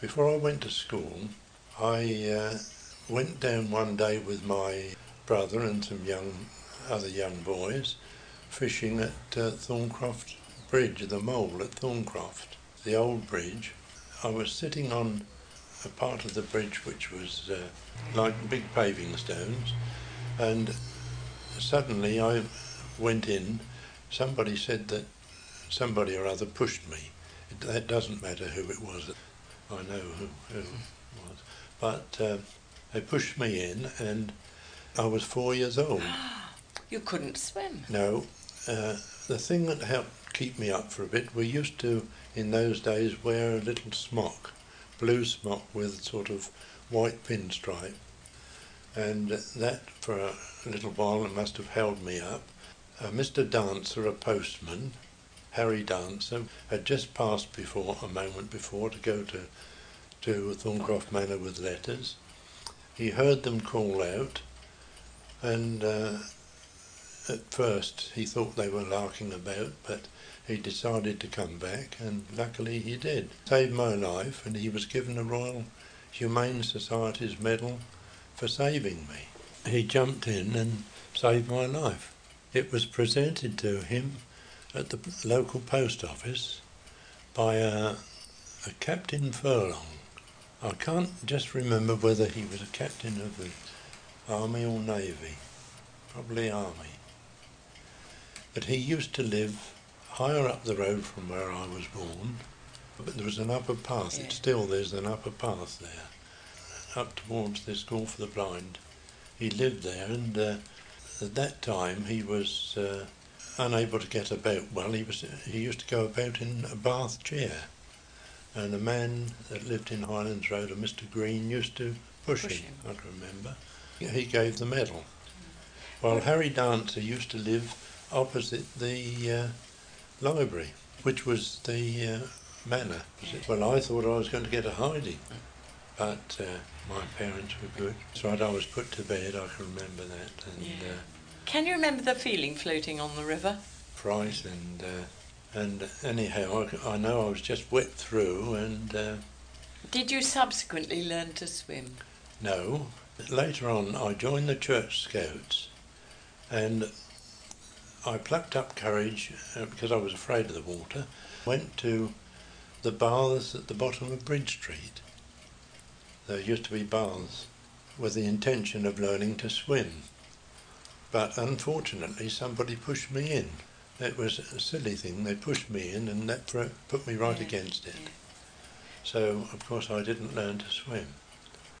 Before I went to school, I went down one day with my brother and some other young boys fishing at Thorncroft Bridge, the mole at Thorncroft, the old bridge. I was sitting on a part of the bridge which was like big paving stones, and suddenly I went in. Somebody said that somebody or other pushed me. That doesn't matter who it was. I know who it was. But they pushed me in, and I was 4 years old. You couldn't swim? No. The thing that helped keep me up for a bit, we used to, in those days, wear a little smock, blue smock with sort of white pinstripe. And that, for a little while, it must have held me up. Mr. Dancer, a postman, Harry Dancer, had just passed a moment before, to go to Thorncroft Manor with letters. He heard them call out, and at first he thought they were larking about, but he decided to come back, and luckily he did. Saved my life, and he was given a Royal Humane Society's medal for saving me. He jumped in and saved my life. It was presented to him at the local post office by a Captain Furlong. I can't just remember whether he was a captain of the Army or Navy, probably Army. But he used to live higher up the road from where I was born, but there was an upper path. Yeah. Still there's an upper path there, up towards the School for the Blind. He lived there, and at that time he was unable to get about well. He used to go about in a bath chair, and a man that lived in Highlands Road, a Mr. Green, used to push him. I can remember. He gave the medal. While Harry Dancer used to live opposite the library, which was the manor. Well, I thought I was going to get a hiding, but my parents were good. So I was put to bed, I can remember that. And Can you remember the feeling floating on the river? fright, and anyhow, I know I was just wet through, and Did you subsequently learn to swim? no. Later on, I joined the Church Scouts, and I plucked up courage, because I was afraid of the water, went to the baths at the bottom of Bridge Street. There used to be baths with the intention of learning to swim. But unfortunately, somebody pushed me in. It was a silly thing. They pushed me in, and that put me right against it. Yeah. So, of course, I didn't learn to swim.